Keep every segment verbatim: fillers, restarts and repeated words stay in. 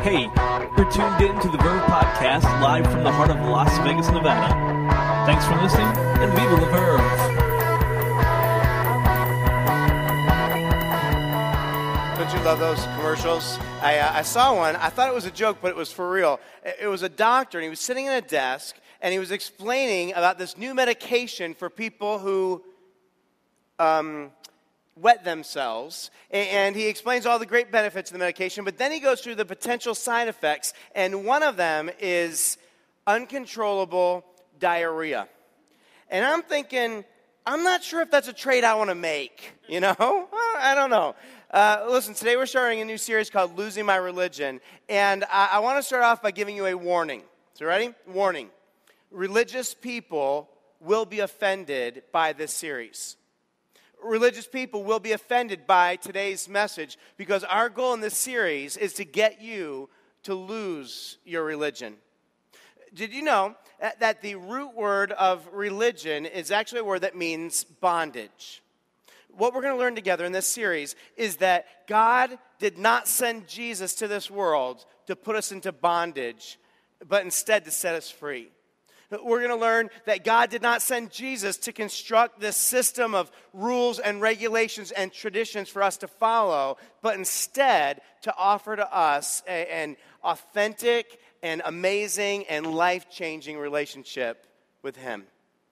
Hey, you're tuned in to the Verve Podcast, live from the heart of Las Vegas, Nevada. Thanks for listening, and viva la Verve! Don't you love those commercials? I, uh, I saw one. I thought it was a joke, but it was for real. It, it was a doctor, and he was sitting at a desk, and he was explaining about this new medication for people who um, wet themselves. And, and he explains all the great benefits of the medication, but then he goes through the potential side effects, and one of them is uncontrollable diarrhea. And I'm thinking, I'm not sure if that's a trade I want to make, you know? I don't know. Uh, listen, today we're starting a new series called Losing My Religion, and I, I want to start off by giving you a warning. So ready? Warning. Religious people will be offended by this series. Religious people will be offended by today's message because our goal in this series is to get you to lose your religion. Did you know that the root word of religion is actually a word that means bondage? What we're going to learn together in this series is that God did not send Jesus to this world to put us into bondage, but instead to set us free. We're going to learn that God did not send Jesus to construct this system of rules and regulations and traditions for us to follow, but instead to offer to us a, an authentic and amazing and life-changing relationship with Him.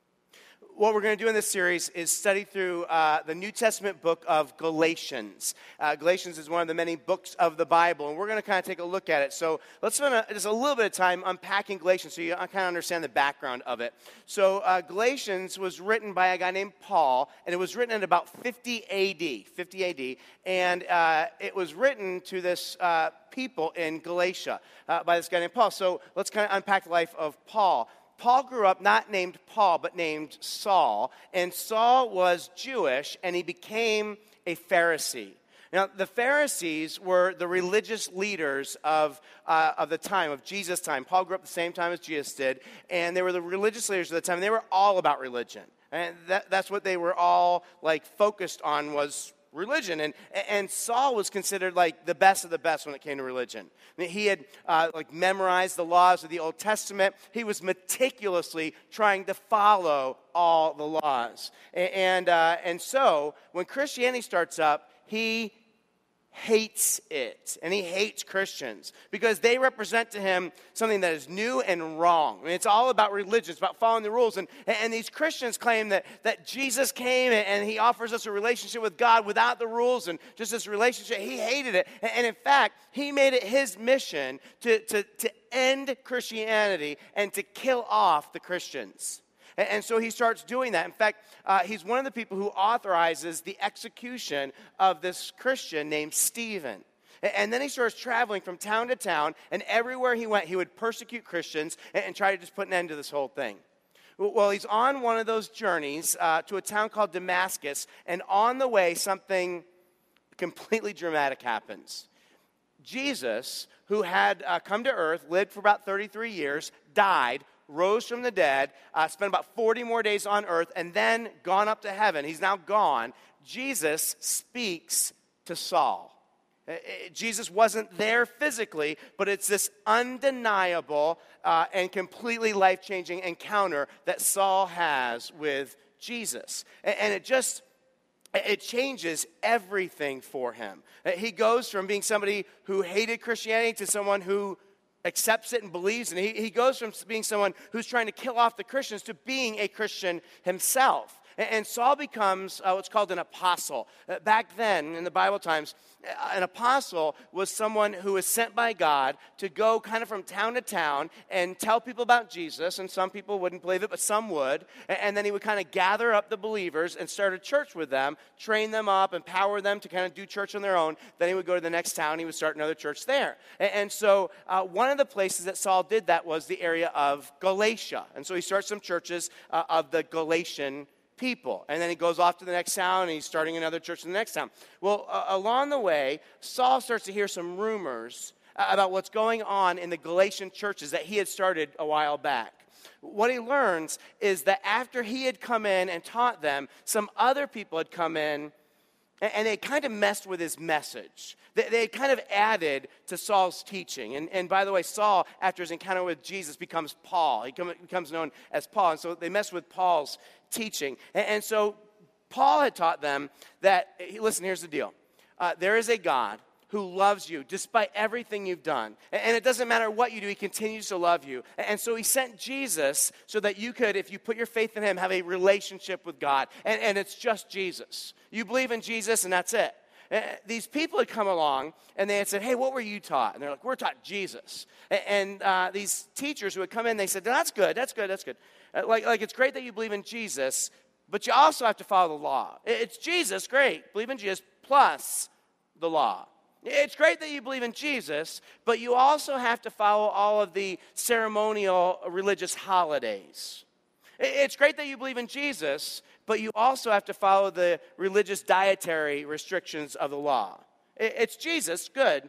What we're going to do in this series is study through uh, the New Testament book of Galatians. Uh, Galatians is one of the many books of the Bible, and we're going to kind of take a look at it. So let's spend a, just a little bit of time unpacking Galatians so you kind of understand the background of it. So uh, Galatians was written by a guy named Paul, and it was written in about fifty A D, fifty A D, and uh, it was written to this uh, people in Galatia uh, by this guy named Paul. So let's kind of unpack the life of Paul. Paul grew up not named Paul, but named Saul, and Saul was Jewish, and he became a Pharisee. Now, the Pharisees were the religious leaders of, uh, of the time, of Jesus' time. Paul grew up the same time as Jesus did, and they were the religious leaders of the time, and they were all about religion. And that, that's what they were all, like, focused on was religion. And and Saul was considered like the best of the best when it came to religion. I mean, he had uh, like memorized the laws of the Old Testament. He was meticulously trying to follow all the laws. And uh, and so when Christianity starts up, he hates it, and he hates Christians because they represent to him something that is new and wrong. I mean, it's all about religion. It's about following the rules, and, and these Christians claim that, that Jesus came and, and he offers us a relationship with God without the rules and just this relationship. He hated it, and, and in fact, he made it his mission to, to, to end Christianity and to kill off the Christians. And so he starts doing that. In fact, uh, he's one of the people who authorizes the execution of this Christian named Stephen. And then he starts traveling from town to town, and everywhere he went, he would persecute Christians and, and try to just put an end to this whole thing. Well, he's on one of those journeys uh, to a town called Damascus, and on the way, something completely dramatic happens. Jesus, who had uh, come to earth, lived for about thirty-three years, died, rose from the dead, uh, spent about forty more days on earth, and then gone up to heaven. He's now gone. Jesus speaks to Saul. Uh, Jesus wasn't there physically, but it's this undeniable uh, and completely life-changing encounter that Saul has with Jesus. And, and it just, it changes everything for him. Uh, he goes from being somebody who hated Christianity to someone who accepts it and believes, and he, he goes from being someone who's trying to kill off the Christians to being a Christian himself. And, and Saul becomes uh, what's called an apostle. Uh, back then, in the Bible times, uh, an apostle was someone who was sent by God to go kind of from town to town and tell people about Jesus, and some people wouldn't believe it, but some would, and, and then he would kind of gather up the believers and start a church with them, train them up, empower them to kind of do church on their own. Then he would go to the next town, he would start another church there. And, and so uh, one of the places that Saul did that was the area of Galatia. And so he starts some churches uh, of the Galatian people. And then he goes off to the next town, and he's starting another church in the next town. Well, uh, along the way, Saul starts to hear some rumors uh, about what's going on in the Galatian churches that he had started a while back. What he learns is that after he had come in and taught them, some other people had come in And, and they kind of messed with his message. They, they kind of added to Saul's teaching. And, and by the way, Saul, after his encounter with Jesus, becomes Paul. He come, becomes known as Paul. And so they messed with Paul's teaching. And, and so Paul had taught them that, listen, here's the deal. Uh, there is a God who loves you despite everything you've done. And it doesn't matter what you do, he continues to love you. And so he sent Jesus so that you could, if you put your faith in him, have a relationship with God. And, and it's just Jesus. You believe in Jesus and that's it. These people had come along and they had said, hey, what were you taught? And they're like, we're taught Jesus. And uh, these teachers who had come in, they said, that's good, that's good, that's good. Like, like it's great that you believe in Jesus, but you also have to follow the law. It's Jesus, great. Believe in Jesus plus the law. It's great that you believe in Jesus, but you also have to follow all of the ceremonial religious holidays. It's great that you believe in Jesus, but you also have to follow the religious dietary restrictions of the law. It's Jesus, good,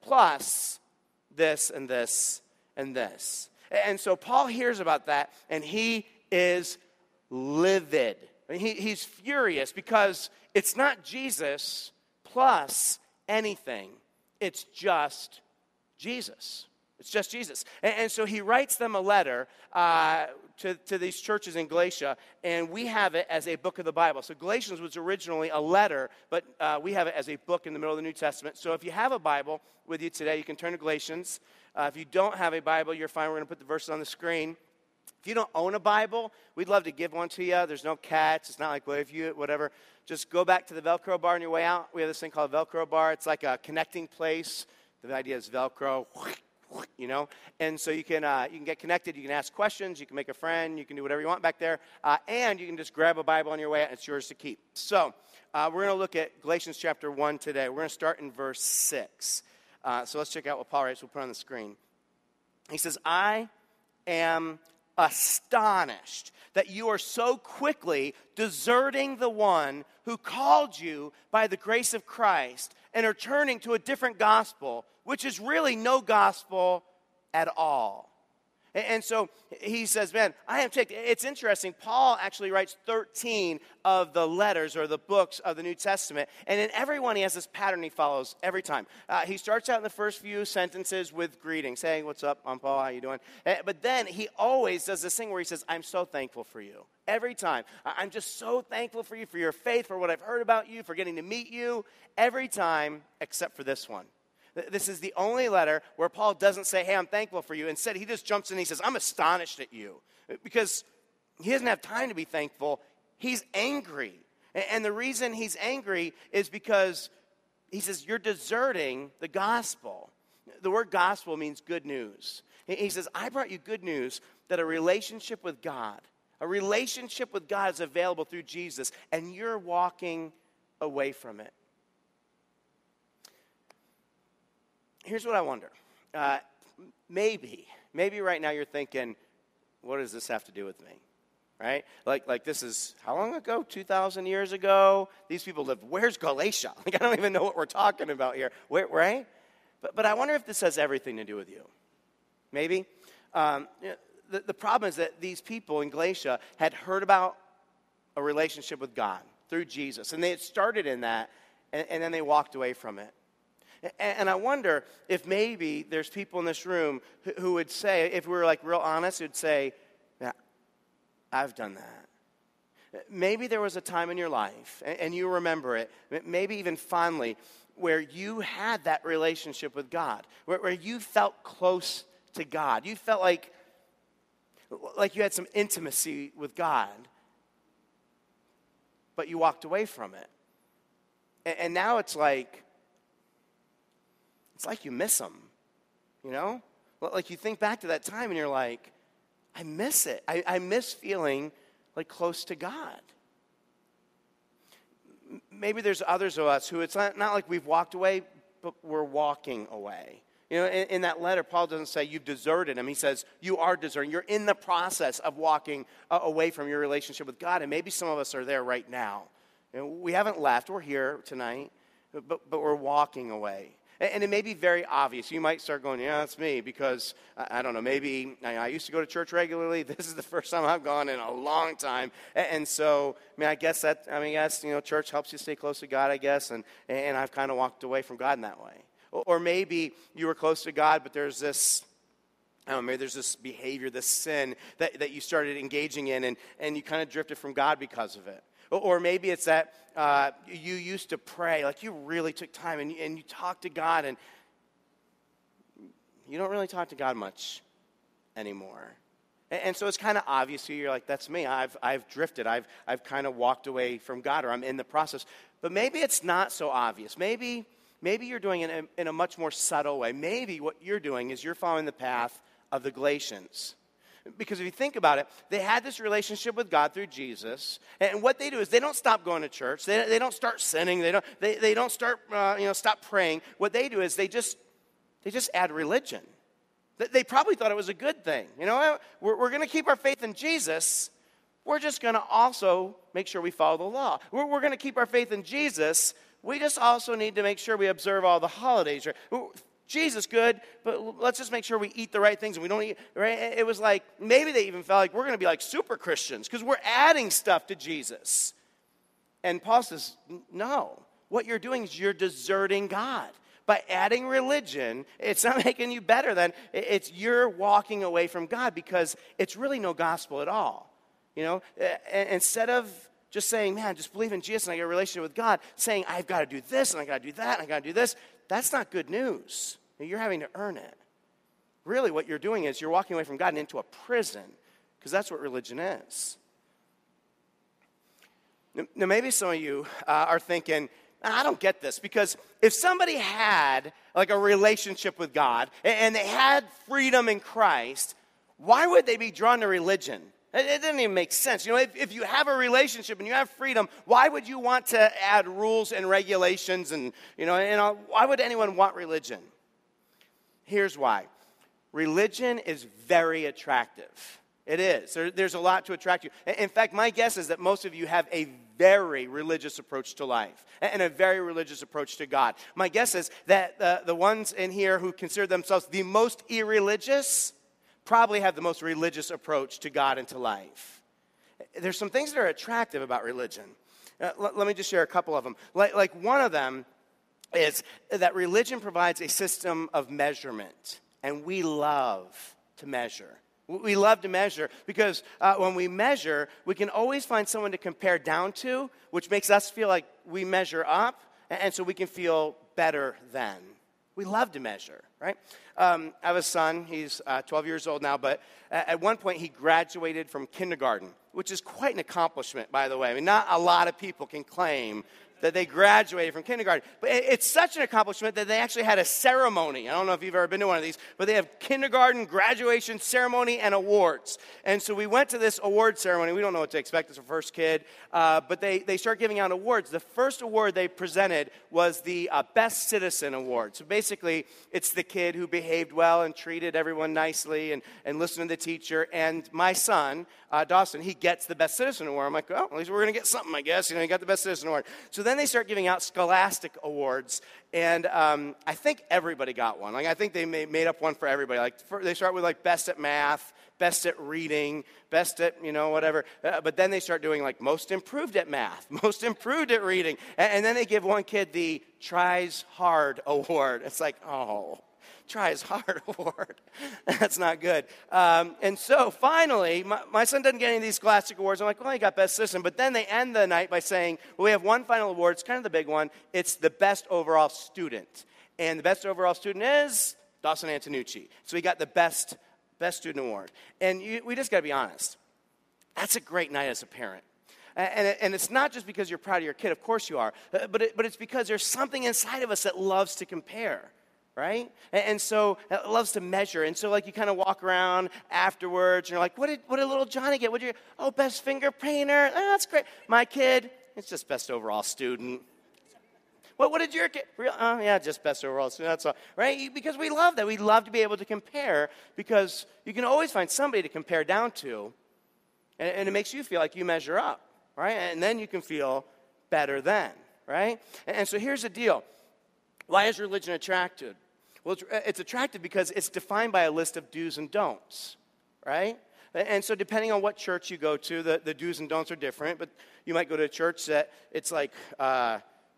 plus this and this and this. And so Paul hears about that, and he is livid. He, he's furious because it's not Jesus plus anything. It's just Jesus. It's just Jesus. And, and so he writes them a letter uh, to, to these churches in Galatia, and we have it as a book of the Bible. So Galatians was originally a letter, but uh, we have it as a book in the middle of the New Testament. So if you have a Bible with you today, you can turn to Galatians. Uh, if you don't have a Bible, you're fine. We're going to put the verses on the screen. If you don't own a Bible, we'd love to give one to you. There's no catch. It's not like, well, if you, whatever. Just go back to the Velcro bar on your way out. We have this thing called a Velcro bar. It's like a connecting place. The idea is Velcro, you know. And so you can uh, you can get connected. You can ask questions. You can make a friend. You can do whatever you want back there. Uh, and you can just grab a Bible on your way out. It's yours to keep. So uh, we're going to look at Galatians chapter one today. We're going to start in verse six. Uh, so let's check out what Paul writes. We'll put it on the screen. He says, I am astonished that you are so quickly deserting the one who called you by the grace of Christ and are turning to a different gospel, which is really no gospel at all. And so he says, man, I am ticked. It's interesting. Paul actually writes thirteen of the letters or the books of the New Testament. And in every one, he has this pattern he follows every time. Uh, he starts out in the first few sentences with greetings, saying, what's up, I'm Paul, how you doing? Uh, but then he always does this thing where he says, I'm so thankful for you. Every time. I'm just so thankful for you, for your faith, for what I've heard about you, for getting to meet you. Every time except for this one. This is the only letter where Paul doesn't say, hey, I'm thankful for you. Instead, he just jumps in and he says, I'm astonished at you. Because he doesn't have time to be thankful. He's angry. And the reason he's angry is because he says, you're deserting the gospel. The word gospel means good news. He says, I brought you good news that a relationship with God, a relationship with God is available through Jesus, and you're walking away from it. Here's what I wonder. Uh, maybe, maybe right now you're thinking, what does this have to do with me? Right? Like, like this is, how long ago? two thousand years ago? These people lived, where's Galatia? Like, I don't even know what we're talking about here. Where, right? But, but I wonder if this has everything to do with you. Maybe. Um, you know, the, the problem is that these people in Galatia had heard about a relationship with God through Jesus. And they had started in that, and, and then they walked away from it. And I wonder if maybe there's people in this room who would say, if we were like real honest, who'd say, yeah, I've done that. Maybe there was a time in your life, and you remember it, maybe even fondly, where you had that relationship with God, where, where you felt close to God. You felt like, like you had some intimacy with God, but you walked away from it. And, and now it's like, it's like you miss them, you know? Like you think back to that time and you're like, I miss it. I, I miss feeling like close to God. Maybe there's others of us who it's not, not like we've walked away, but we're walking away. You know, in, in that letter, Paul doesn't say you've deserted him. He says you are deserting. You're in the process of walking uh, away from your relationship with God. And maybe some of us are there right now. You know, we haven't left. We're here tonight, but, but we're walking away. And it may be very obvious. You might start going, yeah, that's me, because, I don't know, maybe I used to go to church regularly. This is the first time I've gone in a long time. And so, I mean, I guess that, I mean, yes, you know, church helps you stay close to God, I guess, and, and I've kind of walked away from God in that way. Or maybe you were close to God, but there's this, I don't know, maybe there's this behavior, this sin that, that you started engaging in, and, and you kind of drifted from God because of it. Or maybe it's that uh, you used to pray, like you really took time and, and you talked to God, and you don't really talk to God much anymore. And, and so it's kind of obvious to you. You're like, that's me. I've I've drifted. I've I've kind of walked away from God, or I'm in the process. But maybe it's not so obvious. Maybe maybe you're doing it in a, in a much more subtle way. Maybe what you're doing is you're following the path of the Galatians. Because if you think about it, they had this relationship with God through Jesus, and what they do is they don't stop going to church. They, they don't start sinning. They don't they, they don't start uh, you know stop praying. What they do is they just they just add religion. They probably thought it was a good thing. You know, we're, we're going to keep our faith in Jesus. We're just going to also make sure we follow the law. We're, we're going to keep our faith in Jesus. We just also need to make sure we observe all the holidays. Jesus, good, but let's just make sure we eat the right things and we don't eat, right? It was like, maybe they even felt like we're going to be like super Christians because we're adding stuff to Jesus. And Paul says, no, what you're doing is you're deserting God. By adding religion, it's not making you better than, it's you're walking away from God because it's really no gospel at all. You know, instead of just saying, man, just believe in Jesus and I get a relationship with God, saying, I've got to do this and I got to do that and I got to do this, that's not good news. You're having to earn it. Really, what you're doing is you're walking away from God and into a prison, because that's what religion is. Now, maybe some of you uh, are thinking, I don't get this, because if somebody had like a relationship with God and they had freedom in Christ, why would they be drawn to religion? It doesn't even make sense. You know, if, if you have a relationship and you have freedom, why would you want to add rules and regulations and, you know, and why would anyone want religion? Here's why. Religion is very attractive. It is. There, there's a lot to attract you. In fact, my guess is that most of you have a very religious approach to life and a very religious approach to God. My guess is that the, the ones in here who consider themselves the most irreligious probably have the most religious approach to God and to life. There's some things that are attractive about religion. Uh, l- let me just share a couple of them. Like, like one of them is that religion provides a system of measurement, and we love to measure. We love to measure because uh, when we measure, we can always find someone to compare down to, which makes us feel like we measure up, and, and so we can feel better than. We love to measure, right? Um, I have a son. He's uh, twelve years old now, but at one point he graduated from kindergarten, which is quite an accomplishment, by the way. I mean, not a lot of people can claim that they graduated from kindergarten. But it's such an accomplishment that they actually had a ceremony. I don't know if you've ever been to one of these, but they have kindergarten graduation ceremony and awards. And so we went to this award ceremony. We don't know what to expect as a first kid, uh, but they, they start giving out awards. The first award they presented was the uh, Best Citizen Award. So basically, it's the kid who behaved well and treated everyone nicely and, and listened to the teacher. And my son, uh, Dawson, he gets the Best Citizen Award. I'm like, oh, at least we're going to get something, I guess. You know, he got the Best Citizen Award. So then they start giving out Scholastic Awards, and um, I think everybody got one. Like I think they made, made up one for everybody. Like for, they start with like best at math, best at reading, best at, you know, whatever. Uh, but then they start doing like most improved at math, most improved at reading, and, and then they give one kid the tries hard award. It's like, oh. Tries hard award. That's not good. Um, and so finally, my, my son doesn't get any of these Scholastic Awards. I'm like, well, he got Best Citizen. But then they end the night by saying, well, we have one final award. It's kind of the big one. It's the Best Overall Student. And the Best Overall Student is Dawson Antonucci. So he got the Best, best Student Award. And you, we just got to be honest. That's a great night as a parent. And, and it's not just because you're proud of your kid. Of course you are. But, it, but it's because there's something inside of us that loves to compare. Right? And, and so it loves to measure. And so like you kind of walk around afterwards and you're like, what did what did little Johnny get? What did you oh, best finger painter? Oh, that's great. My kid, it's just best overall student. What what did your kid? Real, oh yeah, just best overall student. That's all. Right? Because we love that. We love to be able to compare because you can always find somebody to compare down to. And, and it makes you feel like you measure up. Right? And then you can feel better than. Right? And, and so here's the deal. Why is religion attractive? Well, it's, it's attractive because it's defined by a list of do's and don'ts, right? And so depending on what church you go to, the, the do's and don'ts are different. But you might go to a church that it's like, uh,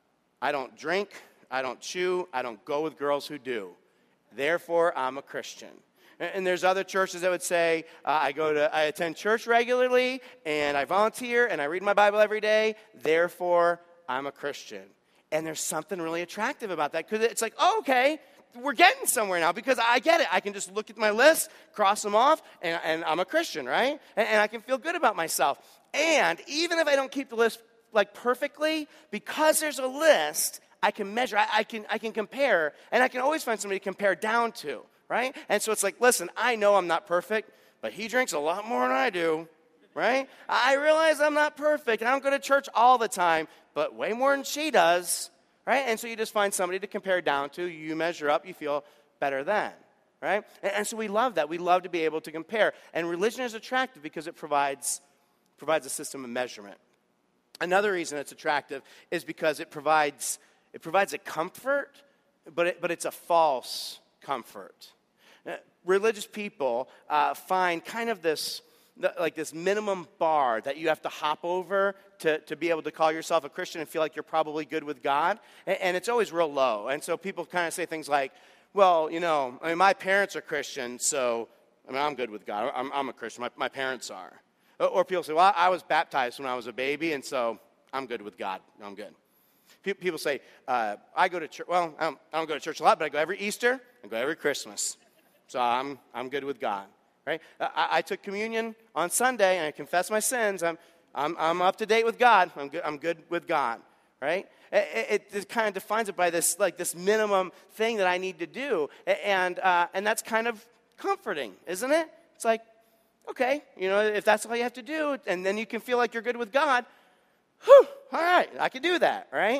I don't drink, I don't chew, I don't go with girls who do. Therefore, I'm a Christian. And, and there's other churches that would say, uh, I go to, I attend church regularly, and I volunteer, and I read my Bible every day. Therefore, I'm a Christian. And there's something really attractive about that, because it's like, oh, okay, we're getting somewhere now, because I get it. I can just look at my list, cross them off, and, and I'm a Christian, right? And, and I can feel good about myself. And even if I don't keep the list like perfectly, because there's a list, I can measure, I, I can I can compare, and I can always find somebody to compare down to, right? And so it's like, listen, I know I'm not perfect, but he drinks a lot more than I do, right? I realize I'm not perfect, and I don't go to church all the time, but way more than she does, right? And so you just find somebody to compare down to. You measure up, you feel better than, right? And, and so we love that. We love to be able to compare. And religion is attractive because it provides, provides a system of measurement. Another reason it's attractive is because it provides, it provides a comfort, but, it, but it's a false comfort. Now, religious people uh, find kind of this, like this minimum bar that you have to hop over to, to be able to call yourself a Christian and feel like you're probably good with God. And, and it's always real low. And so people kind of say things like, well, you know, I mean, my parents are Christian, so I mean, I'm good with God. I'm, I'm a Christian. My, my parents are. Or, or people say, well, I was baptized when I was a baby, and so I'm good with God. I'm good. People say, uh, I go to church. Well, I don't, I don't go to church a lot, but I go every Easter. I go every Christmas. So I'm I'm good with God. Right? I, I took communion on Sunday, and I confess my sins. I'm I'm I'm up to date with God. I'm good. I'm good with God. Right? It, it, it kind of defines it by this like this minimum thing that I need to do, and uh, and that's kind of comforting, isn't it? It's like, okay, you know, if that's all you have to do, and then you can feel like you're good with God. Whew, all right, I can do that. Right?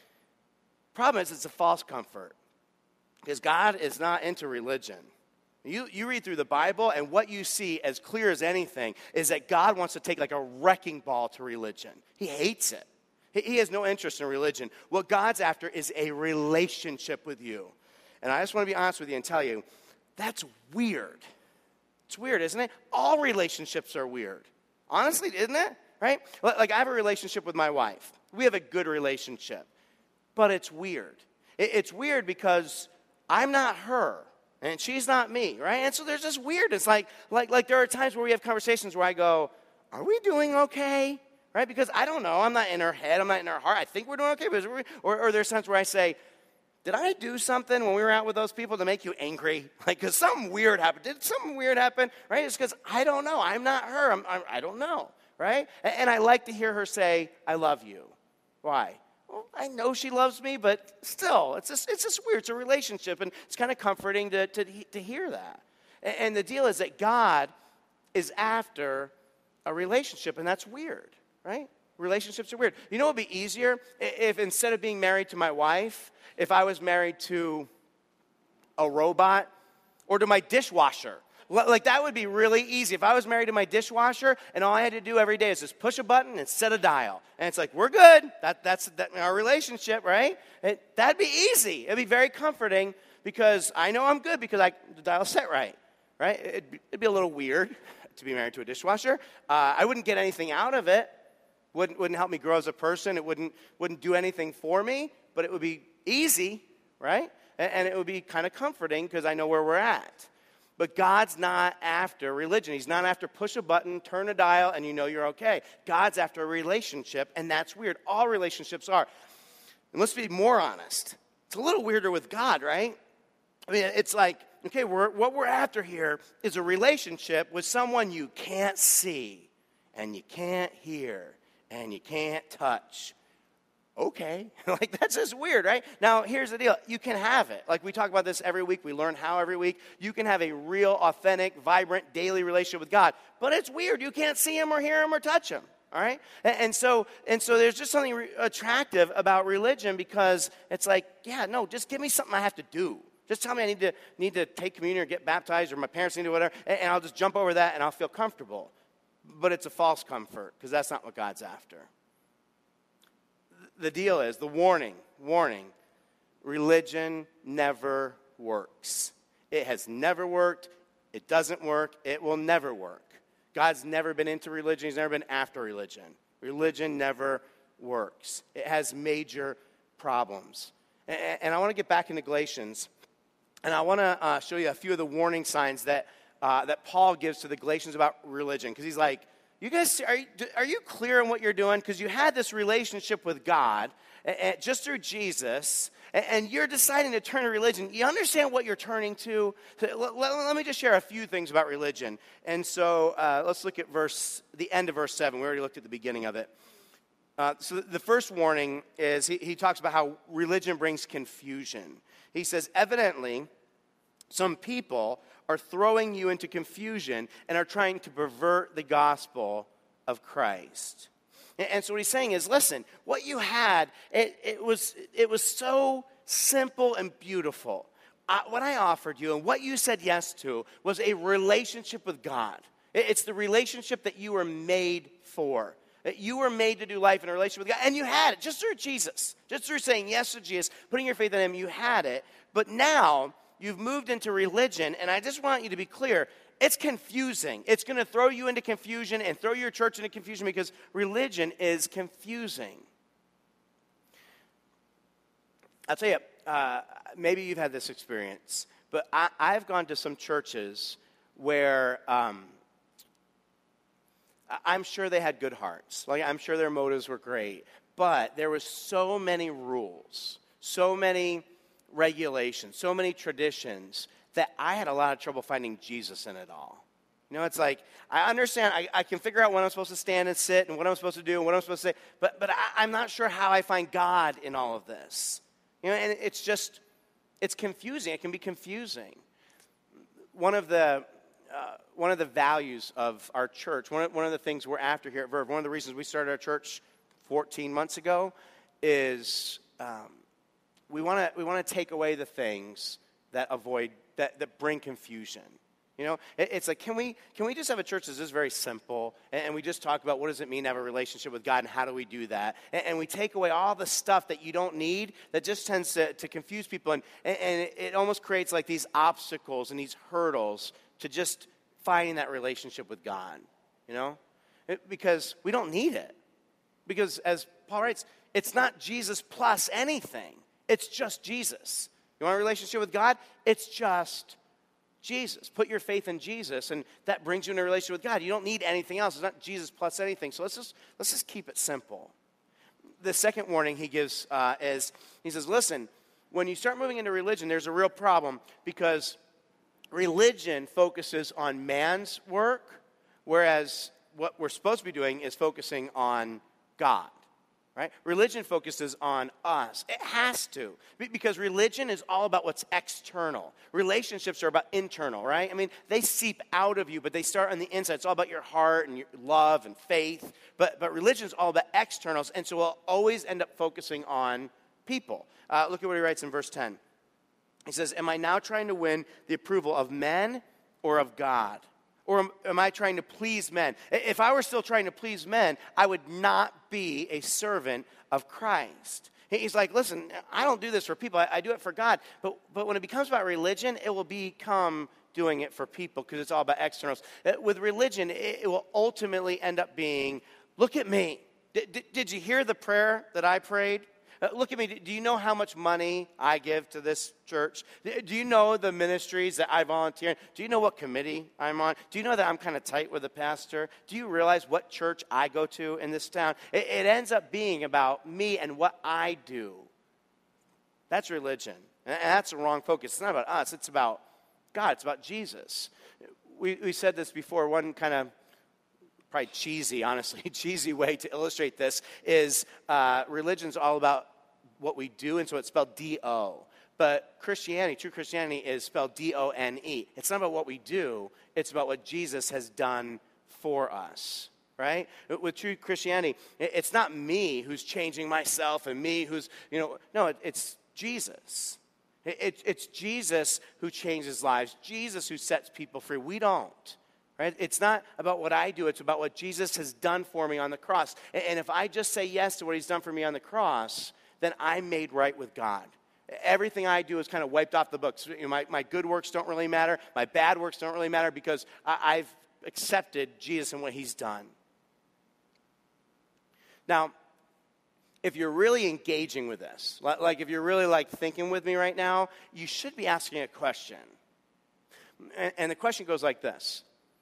Problem is, it's a false comfort, because God is not into religion. You, you read through the Bible, and what you see, as clear as anything, is that God wants to take like a wrecking ball to religion. He hates it. He, he has no interest in religion. What God's after is a relationship with you. And I just want to be honest with you and tell you, that's weird. It's weird, isn't it? All relationships are weird. Honestly, isn't it? Right? Like, I have a relationship with my wife. We have a good relationship. But it's weird. It, it's weird because I'm not her. And she's not me, right? And so there's this weirdness. Like, like, like there are times where we have conversations where I go, are we doing okay? Right? Because I don't know. I'm not in her head. I'm not in her heart. I think we're doing okay. But or, or there's times where I say, did I do something when we were out with those people to make you angry? Like, because something weird happened. Did something weird happen? Right? It's because I don't know. I'm not her. I'm, I'm, I don't know. Right? And, and I like to hear her say, I love you. Why? Well, I know she loves me, but still, it's just, it's just weird. It's a relationship, and it's kind of comforting to, to, to hear that. And, and the deal is that God is after a relationship, and that's weird, right? Relationships are weird. You know what would be easier? If instead of being married to my wife, if I was married to a robot or to my dishwasher. Like, that would be really easy. If I was married to my dishwasher and all I had to do every day is just push a button and set a dial. And it's like, we're good. That, that's that, our relationship, right? It, that'd be easy. It'd be very comforting because I know I'm good because I, the dial's set right, right? It'd be, it'd be a little weird to be married to a dishwasher. Uh, I wouldn't get anything out of it. Wouldn't, wouldn't help me grow as a person. It wouldn't, wouldn't do anything for me, but it would be easy, right? And, and it would be kind of comforting because I know where we're at. But God's not after religion. He's not after push a button, turn a dial, and you know you're okay. God's after a relationship, and that's weird. All relationships are. And let's be more honest. It's a little weirder with God, right? I mean, it's like, okay, we're, what we're after here is a relationship with someone you can't see, and you can't hear, and you can't touch. Okay, like that's just weird, right? Now, here's the deal. You can have it. Like we talk about this every week. We learn how every week. You can have a real, authentic, vibrant, daily relationship with God. But it's weird. You can't see him or hear him or touch him, all right? And, and so and so there's just something re- attractive about religion because it's like, yeah, no, just give me something I have to do. Just tell me I need to need to take communion or get baptized or my parents need to do whatever, and, and I'll just jump over that and I'll feel comfortable. But it's a false comfort because that's not what God's after. The deal is, the warning, warning, religion never works. It has never worked. It doesn't work. It will never work. God's never been into religion. He's never been after religion. Religion never works. It has major problems. And, and I want to get back into Galatians, and I want to uh, show you a few of the warning signs that uh, that Paul gives to the Galatians about religion. Because he's like, you guys, are you, are you clear on what you're doing? Because you had this relationship with God and, and just through Jesus, and, and you're deciding to turn to religion. You understand what you're turning to? So let, let, let me just share a few things about religion. And so uh, let's look at verse, the end of verse seven. We already looked at the beginning of it. Uh, so the first warning is he, he talks about how religion brings confusion. He says, evidently, some people are throwing you into confusion and are trying to pervert the gospel of Christ. And, and so what he's saying is, listen, what you had, it, it was it was so simple and beautiful. Uh, what I offered you and what you said yes to was a relationship with God. It, it's the relationship that you were made for. That you were made to do life in a relationship with God, and you had it just through Jesus. Just through saying yes to Jesus, putting your faith in him, you had it. But now you've moved into religion, and I just want you to be clear, it's confusing. It's going to throw you into confusion and throw your church into confusion because religion is confusing. I'll tell you, uh, maybe you've had this experience, but I, I've gone to some churches where um, I'm sure they had good hearts. Like, I'm sure their motives were great, but there were so many rules, so many regulations, so many traditions that I had a lot of trouble finding Jesus in it all. You know, it's like, I understand, I, I can figure out when I'm supposed to stand and sit and what I'm supposed to do and what I'm supposed to say, but, but I, I'm not sure how I find God in all of this. You know, and it's just, it's confusing. It can be confusing. One of the, uh, one of the values of our church, one of, one of the things we're after here at Verve, one of the reasons we started our church fourteen months ago is um, we want to we want to take away the things that avoid, that, that bring confusion. You know, it, it's like, can we can we just have a church that's just very simple, and, and we just talk about what does it mean to have a relationship with God, and how do we do that? And, and we take away all the stuff that you don't need, that just tends to, to confuse people, and, and, and it, it almost creates like these obstacles and these hurdles to just finding that relationship with God, you know? It, because we don't need it. Because as Paul writes, it's not Jesus plus anything. It's just Jesus. You want a relationship with God? It's just Jesus. Put your faith in Jesus, and that brings you in a relationship with God. You don't need anything else. It's not Jesus plus anything. So let's just let's just keep it simple. The second warning he gives uh, is, he says, listen, when you start moving into religion, there's a real problem because religion focuses on man's work, whereas what we're supposed to be doing is focusing on God. Right? Religion focuses on us. It has to. Because religion is all about what's external. Relationships are about internal, right? I mean, they seep out of you, but they start on the inside. It's all about your heart and your love and faith. But but religion is all about externals, and so we'll always end up focusing on people. Uh, look at what he writes in verse ten. He says, am I now trying to win the approval of men or of God? Or am, am I trying to please men? If I were still trying to please men, I would not be a servant of Christ. He's like, listen, I don't do this for people. I, I do it for God. But, but when it becomes about religion, it will become doing it for people because it's all about externals. With religion, it, it will ultimately end up being, look at me. D- d- did you hear the prayer that I prayed? Uh, look at me. Do you know how much money I give to this church? Do you know the ministries that I volunteer in? Do you know what committee I'm on? Do you know that I'm kind of tight with the pastor? Do you realize what church I go to in this town? It, it ends up being about me and what I do. That's religion. And that's the wrong focus. It's not about us. It's about God. It's about Jesus. We, we said this before. One kind of probably cheesy, honestly, cheesy way to illustrate this is uh, religion's all about what we do, and so it's spelled D O. But Christianity, true Christianity, is spelled D O N E. It's not about what we do, it's about what Jesus has done for us, right? With true Christianity, it's not me who's changing myself and me who's, you know, no, it's Jesus. It's Jesus who changes lives, Jesus who sets people free. We don't. Right? It's not about what I do. It's about what Jesus has done for me on the cross. And if I just say yes to what he's done for me on the cross, then I'm made right with God. Everything I do is kind of wiped off the books. You know, my, my good works don't really matter. My bad works don't really matter because I, I've accepted Jesus and what he's done. Now, if you're really engaging with this, like if you're really like thinking with me right now, you should be asking a question. And, and the question goes like this.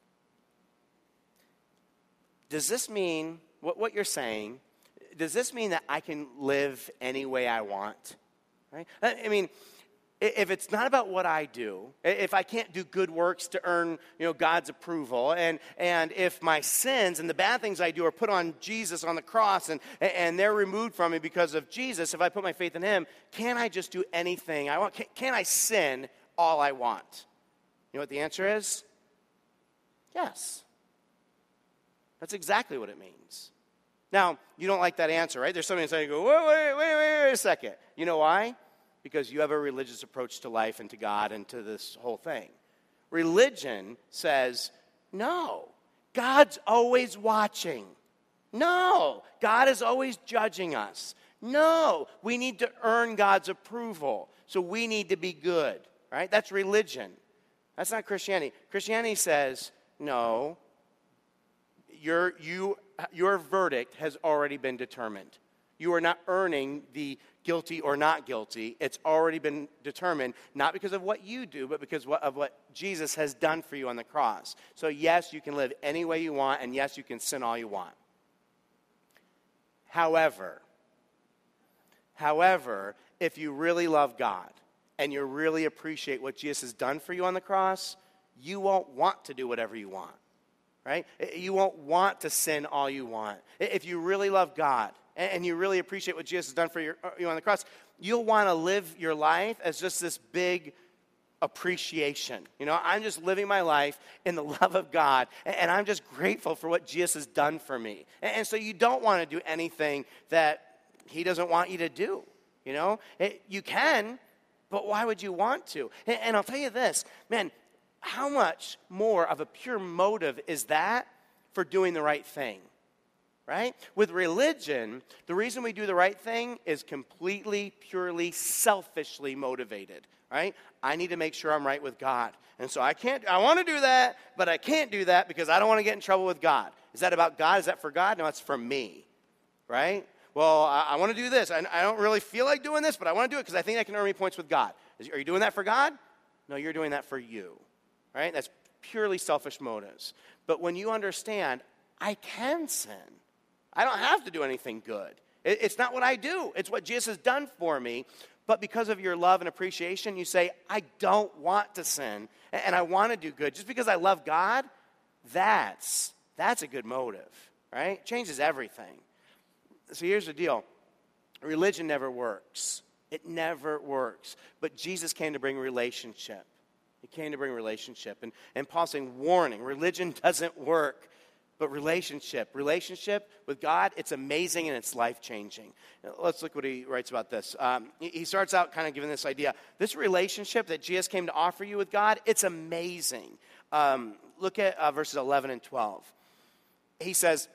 Does this mean, what, what you're saying, does this mean that I can live any way I want? Right? I mean, if it's not about what I do, if I can't do good works to earn, you know, God's approval, and and if my sins and the bad things I do are put on Jesus on the cross and, and they're removed from me because of Jesus, if I put my faith in him, can I just do anything I want? Can, can I sin all I want? You know what the answer is? Yes. That's exactly what it means. Now, you don't like that answer, right? There's somebody saying, go, wait, wait, wait, wait, wait a second. You know why? Because you have a religious approach to life and to God and to this whole thing. Religion says, no, God's always watching. No, God is always judging us. No, we need to earn God's approval, so we need to be good, right? That's religion. That's not Christianity. Christianity says, no, your, you, your verdict has already been determined. You are not earning the guilty or not guilty. It's already been determined, not because of what you do, but because of what Jesus has done for you on the cross. So yes, you can live any way you want, and yes, you can sin all you want. However, however, if you really love God and you really appreciate what Jesus has done for you on the cross, you won't want to do whatever you want, right? You won't want to sin all you want. If you really love God and you really appreciate what Jesus has done for you on the cross, you'll want to live your life as just this big appreciation. You know, I'm just living my life in the love of God, and I'm just grateful for what Jesus has done for me. And so you don't want to do anything that he doesn't want you to do. You know, it, you can, but why would you want to? And, and I'll tell you this, man, how much more of a pure motive is that for doing the right thing? Right? With religion, the reason we do the right thing is completely, purely, selfishly motivated, right? I need to make sure I'm right with God. And so I can't, I want to do that, but I can't do that because I don't want to get in trouble with God. Is that about God? Is that for God? No, it's for me, right? Well, I, I want to do this. I, I don't really feel like doing this, but I want to do it because I think I can earn me points with God. Is, are you doing that for God? No, you're doing that for you, right? That's purely selfish motives. But when you understand, I can sin. I don't have to do anything good. It's not what I do. It's what Jesus has done for me. But because of your love and appreciation, you say, I don't want to sin, and I want to do good. Just because I love God, that's, that's a good motive, right? It changes everything. So here's the deal. Religion never works. It never works. But Jesus came to bring relationship. He came to bring relationship. And, and Paul's saying, warning, religion doesn't work. But relationship, relationship with God, it's amazing and it's life-changing. Let's look what he writes about this. Um, he starts out kind of giving this idea. This relationship that Jesus came to offer you with God, it's amazing. Um, look at uh, verses eleven and twelve. He says,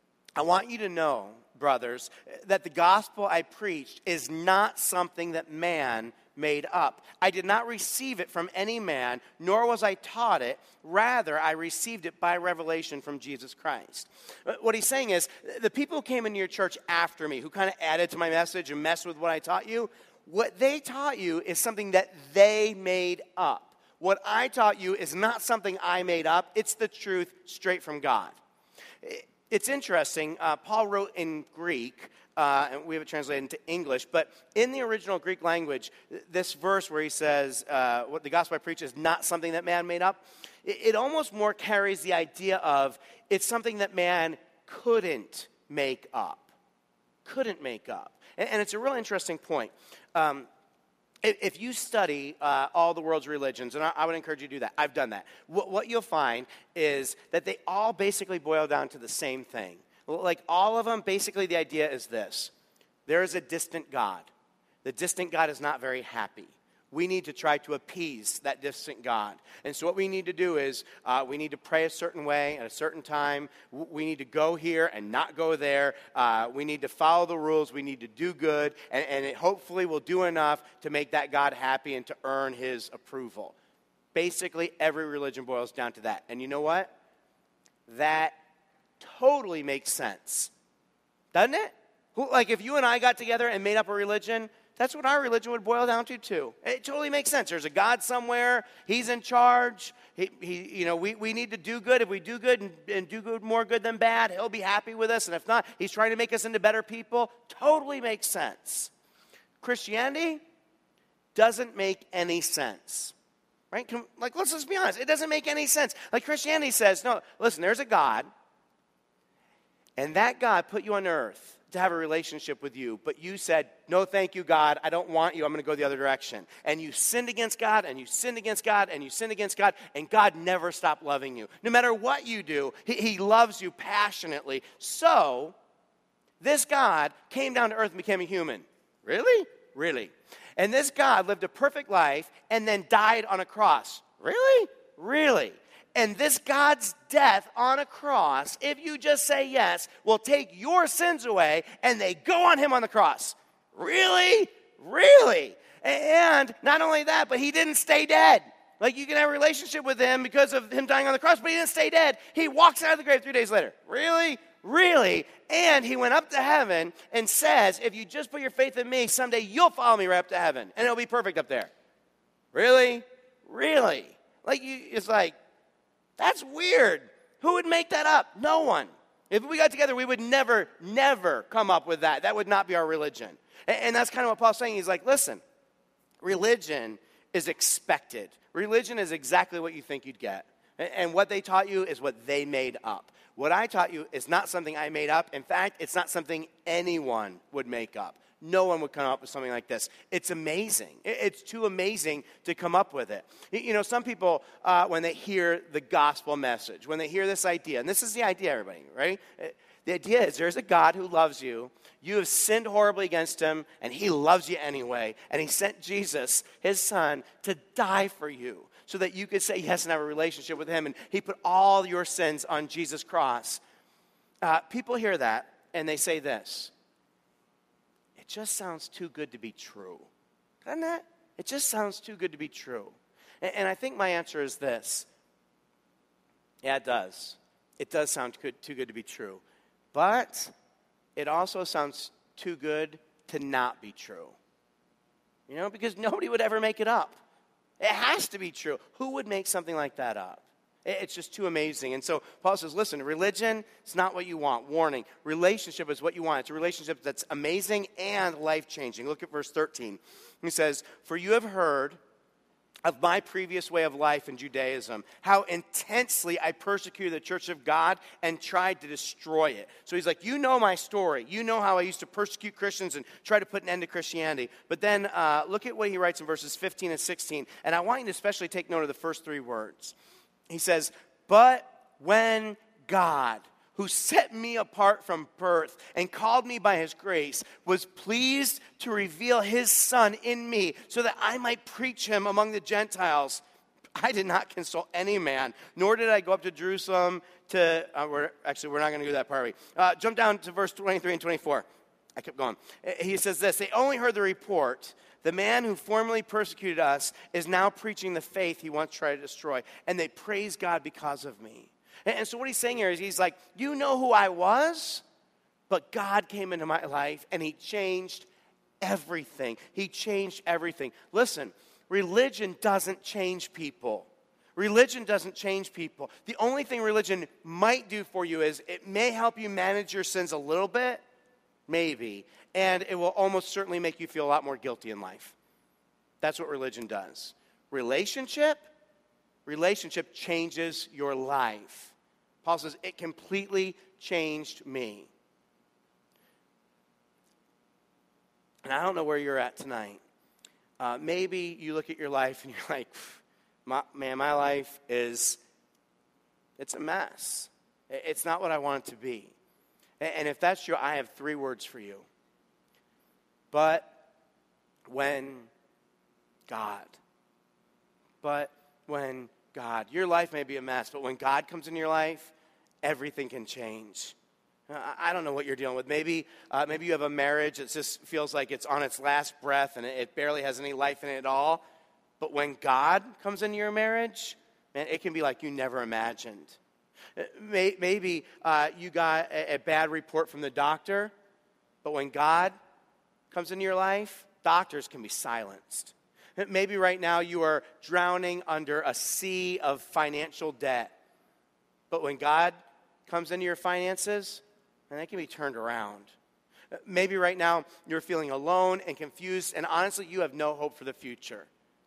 I want you to know, brothers, that the gospel I preached is not something that man made up. I did not receive it from any man, nor was I taught it. Rather, I received it by revelation from Jesus Christ. What he's saying is, the people who came into your church after me, who kind of added to my message and messed with what I taught you, what they taught you is something that they made up. What I taught you is not something I made up. It's the truth straight from God. It's interesting. Uh, Paul wrote in Greek, Uh, and we have it translated into English. But in the original Greek language, this verse where he says, uh, what the gospel I preach is not something that man made up, it, it almost more carries the idea of it's something that man couldn't make up. Couldn't make up. And, and it's a real interesting point. Um, if, if you study uh, all the world's religions, and I, I would encourage you to do that. I've done that. What, what you'll find is that they all basically boil down to the same thing. Like all of them, basically the idea is this. There is a distant God. The distant God is not very happy. we need to try to appease that distant God. And so what we need to do is uh, we need to pray a certain way at a certain time. We need to go here and not go there. Uh, we need to follow the rules. We need to do good. And, and it hopefully will do enough to make that God happy and to earn his approval. Basically, every religion boils down to that. And you know what? That totally makes sense. Doesn't it? Who, like if you and I got together and made up a religion, that's what our religion would boil down to, too. It totally makes sense. There's a God somewhere. He's in charge. He, he, you know, we, we need to do good. If we do good and, and do good, more good than bad, he'll be happy with us. And if not, he's trying to make us into better people. Totally makes sense. Christianity doesn't make any sense. Right? Can, like, let's just be honest. It doesn't make any sense. Like Christianity says, no, listen, there's a God. And that God put you on earth to have a relationship with you, but you said, no, thank you, God, I don't want you, I'm going to go the other direction. And you sinned against God, and you sinned against God, and you sinned against God, and God never stopped loving you. No matter what you do, he, he loves you passionately. So, this God came down to earth and became a human. Really? Really. And this God lived a perfect life and then died on a cross. Really? Really. And this God's death on a cross, if you just say yes, will take your sins away, and they go on him on the cross. Really? Really? And not only that, but he didn't stay dead. Like you can have a relationship with him because of him dying on the cross, but he didn't stay dead. He walks out of the grave three days later. Really? Really? And he went up to heaven and says, if you just put your faith in me, someday you'll follow me right up to heaven, and it'll be perfect up there. Really? Really? Like you, it's like, that's weird. Who would make that up? No one. If we got together, we would never, never come up with that. That would not be our religion. And, and that's kind of what Paul's saying. He's like, listen, religion is expected. Religion is exactly what you think you'd get. And, and what they taught you is what they made up. What I taught you is not something I made up. In fact, it's not something anyone would make up. No one would come up with something like this. It's amazing. It's too amazing to come up with it. You know, some people, uh, when they hear the gospel message, when they hear this idea, and this is the idea, everybody, right? The idea is there's a God who loves you. You have sinned horribly against him, and he loves you anyway. And he sent Jesus, his son, to die for you so that you could say yes and have a relationship with him. And he put all your sins on Jesus' cross. Uh, people hear that, and they say this. Just sounds too good to be true. Doesn't it? It just sounds too good to be true. And, and I think my answer is this. Yeah, it does. It does sound good, too good to be true. But it also sounds too good to not be true. You know, because nobody would ever make it up. It has to be true. Who would make something like that up? It's just too amazing. And so Paul says, listen, religion is not what you want. Warning, relationship is what you want. It's a relationship that's amazing and life-changing. Look at verse thirteen. He says, for you have heard of my previous way of life in Judaism, how intensely I persecuted the church of God and tried to destroy it. So he's like, you know my story. You know how I used to persecute Christians and try to put an end to Christianity. But then uh, look at what he writes in verses fifteen and sixteen. And I want you to especially take note of the first three words. He says, but when God, who set me apart from birth and called me by his grace, was pleased to reveal his Son in me so that I might preach him among the Gentiles, I did not consult any man, nor did I go up to Jerusalem to, uh, we're, actually, we're not going to do that part. Are we? Uh, jump down to verse twenty-three and twenty-four. I kept going. He says this, they only heard the report. The man who formerly persecuted us is now preaching the faith he once tried to destroy, and they praise God because of me. And so what he's saying here is he's like, you know who I was, but God came into my life, and he changed everything. He changed everything. Listen, religion doesn't change people. Religion doesn't change people. The only thing religion might do for you is it may help you manage your sins a little bit, maybe, and it will almost certainly make you feel a lot more guilty in life. That's what religion does. Relationship, relationship changes your life. Paul says, it completely changed me. And I don't know where you're at tonight. Uh, maybe you look at your life and you're like, my, man, my life is, it's a mess. It's not what I want it to be. And if that's true, I have three words for you. But when God. But when God, your life may be a mess, but when God comes into your life, everything can change. I don't know what you're dealing with. Maybe uh, maybe you have a marriage that just feels like it's on its last breath and it barely has any life in it at all. But when God comes into your marriage, man, it can be like you never imagined. Maybe uh, you got a, a bad report from the doctor, but when God comes into your life, doctors can be silenced. Maybe right now you are drowning under a sea of financial debt, but when God comes into your finances, and that can be turned around. Maybe right now you're feeling alone and confused, and honestly, you have no hope for the future.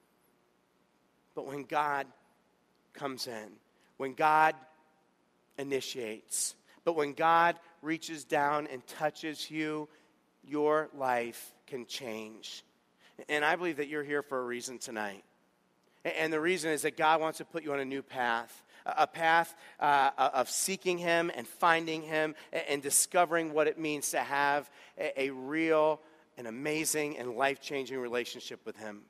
But when God comes in, when God initiates, but when God reaches down and touches you, your life can change. And I believe that you're here for a reason tonight. And the reason is that God wants to put you on a new path. A path uh, of seeking Him and finding Him and discovering what it means to have a, a real and amazing and life-changing relationship with Him.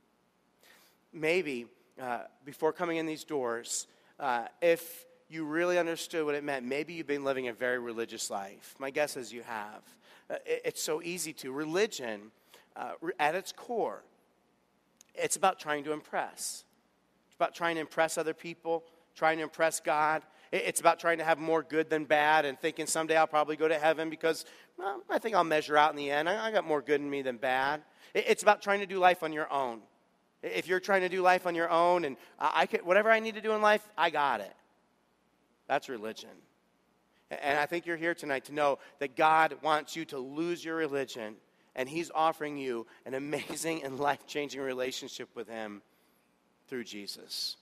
Maybe uh, before coming in these doors, uh, if you really understood what it meant, maybe you've been living a very religious life. My guess is you have. Uh, it, it's so easy to. Religion, uh, at its core, it's about trying to impress. It's about trying to impress other people, trying to impress God. It's about trying to have more good than bad and thinking someday I'll probably go to heaven because well, I think I'll measure out in the end. I got more good in me than bad. It's about trying to do life on your own. If you're trying to do life on your own and I could, whatever I need to do in life, I got it. That's religion. And I think you're here tonight to know that God wants you to lose your religion, and He's offering you an amazing and life-changing relationship with Him through Jesus.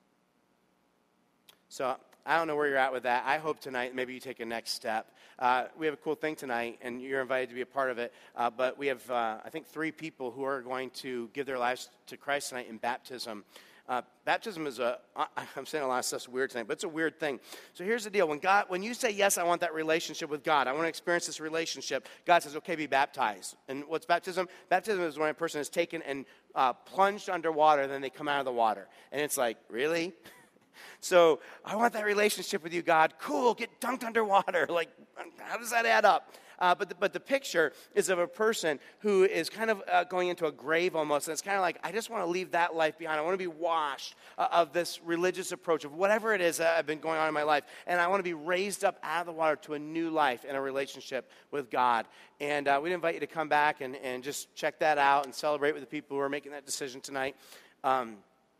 So I don't know where you're at with that. I hope tonight maybe you take a next step. Uh, we have a cool thing tonight, and you're invited to be a part of it. Uh, but we have, uh, I think, three people who are going to give their lives to Christ tonight in baptism. Uh, baptism is a, I'm saying a lot of stuff's weird tonight, but it's a weird thing. So here's the deal. When God, when you say, yes, I want that relationship with God, I want to experience this relationship, God says, okay, be baptized. And what's baptism? Baptism is when a person is taken and uh, plunged underwater, then they come out of the water. And it's like, really? So I want that relationship with you, God. Cool, get dunked underwater. Like, how does that add up? Uh, but, the, but the picture is of a person who is kind of uh, going into a grave almost. And it's kind of like, I just want to leave that life behind. I want to be washed uh, of this religious approach of whatever it is that I've been going on in my life. And I want to be raised up out of the water to a new life in a relationship with God. And uh, we'd invite you to come back and, and just check that out and celebrate with the people who are making that decision tonight. Um,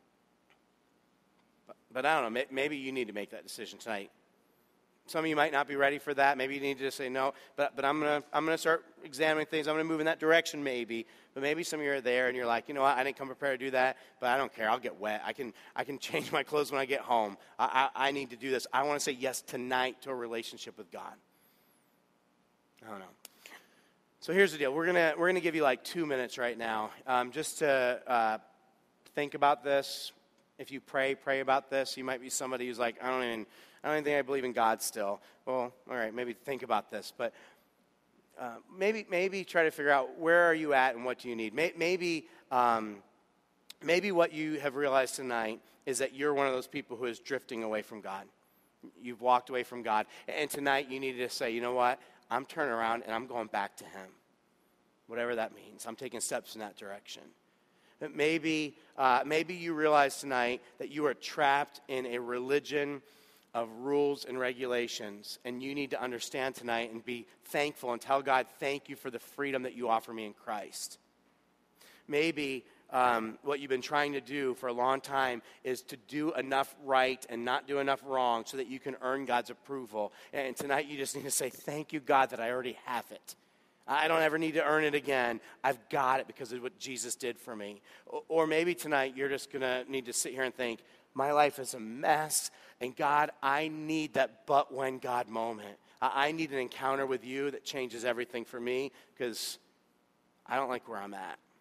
but, but I don't know, maybe you need to make that decision tonight. Some of you might not be ready for that. Maybe you need to just say no. But but I'm gonna I'm gonna start examining things. I'm gonna move in that direction, maybe. But maybe some of you are there and you're like, you know what? I didn't come prepared to do that. But I don't care. I'll get wet. I can I can change my clothes when I get home. I I, I need to do this. I want to say yes tonight to a relationship with God. I don't know. So here's the deal. We're gonna we're gonna give you like two minutes right now, um, just to uh, think about this. If you pray, pray about this. You might be somebody who's like, I don't even. I don't even think I believe in God still. Well, all right, maybe think about this. But uh, maybe maybe try to figure out where are you at and what do you need. Maybe, um, maybe what you have realized tonight is that you're one of those people who is drifting away from God. You've walked away from God. And tonight you need to say, you know what? I'm turning around and I'm going back to Him. Whatever that means. I'm taking steps in that direction. Maybe, uh, maybe you realize tonight that you are trapped in a religion of rules and regulations, and you need to understand tonight and be thankful and tell God, thank you for the freedom that you offer me in Christ. Maybe um, what you've been trying to do for a long time is to do enough right and not do enough wrong so that you can earn God's approval. And tonight you just need to say, thank you, God, that I already have it. I don't ever need to earn it again. I've got it because of what Jesus did for me. Or maybe tonight you're just going to need to sit here and think, my life is a mess, and God, I need that but when God moment. I need an encounter with you that changes everything for me because I don't like where I'm at.